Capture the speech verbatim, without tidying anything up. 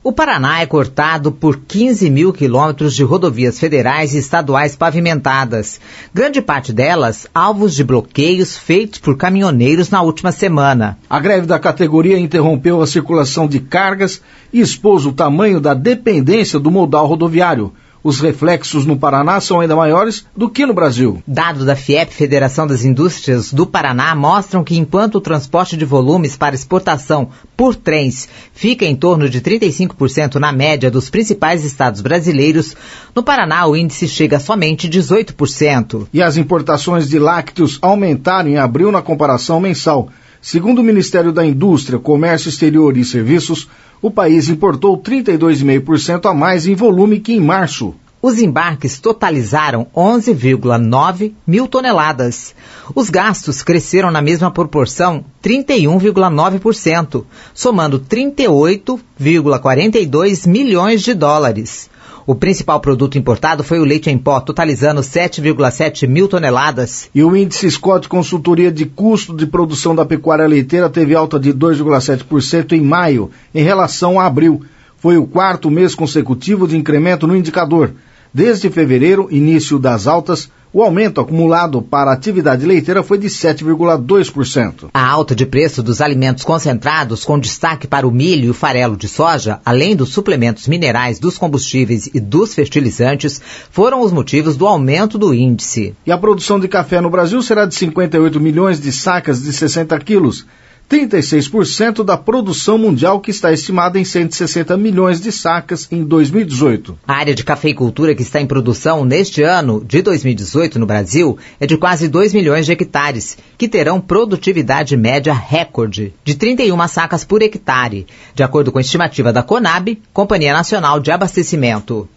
O Paraná é cortado por quinze mil quilômetros de rodovias federais e estaduais pavimentadas. Grande parte delas, alvos de bloqueios feitos por caminhoneiros na última semana. A greve da categoria interrompeu a circulação de cargas e expôs o tamanho da dependência do modal rodoviário. Os reflexos no Paraná são ainda maiores do que no Brasil. Dados da FIEP, Federação das Indústrias do Paraná, mostram que enquanto o transporte de volumes para exportação por trens fica em torno de trinta e cinco por cento na média dos principais estados brasileiros, no Paraná o índice chega a somente dezoito por cento. E as importações de lácteos aumentaram em abril na comparação mensal. Segundo o Ministério da Indústria, Comércio Exterior e Serviços, o país importou trinta e dois vírgula cinco por cento a mais em volume que em março. Os embarques totalizaram onze vírgula nove mil toneladas. Os gastos cresceram na mesma proporção, trinta e um vírgula nove por cento, somando trinta e oito vírgula quarenta e dois milhões de dólares. O principal produto importado foi o leite em pó, totalizando sete vírgula sete mil toneladas. E o índice Scott Consultoria de Custo de Produção da Pecuária Leiteira teve alta de dois vírgula sete por cento em maio, em relação a abril. Foi o quarto mês consecutivo de incremento no indicador. Desde fevereiro, início das altas, o aumento acumulado para a atividade leiteira foi de sete vírgula dois por cento. A alta de preço dos alimentos concentrados, com destaque para o milho e o farelo de soja, além dos suplementos minerais, dos combustíveis e dos fertilizantes, foram os motivos do aumento do índice. E a produção de café no Brasil será de cinquenta e oito milhões de sacas de sessenta quilos. trinta e seis por cento da produção mundial, que está estimada em cento e sessenta milhões de sacas em dois mil e dezoito. A área de cafeicultura que está em produção neste ano de dois mil e dezoito no Brasil é de quase dois milhões de hectares, que terão produtividade média recorde de trinta e uma sacas por hectare, de acordo com a estimativa da Conab, Companhia Nacional de Abastecimento.